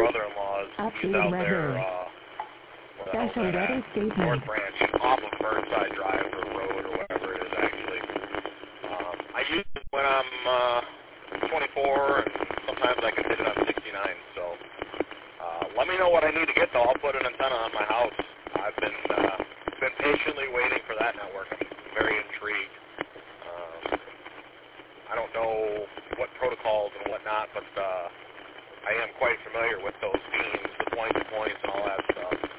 brother-in-law's. He's out there, Special weather statement. North Branch, off of Burnside Drive or Road or whatever it is, actually. I use it when I'm 24, and sometimes I can hit it on 69. So let me know what I need to get, though. I'll put an antenna on my house. I've been patiently waiting for that network. I'm very intrigued. I don't know what protocols and whatnot, but I am quite familiar with those beams, the 20 points and all that stuff.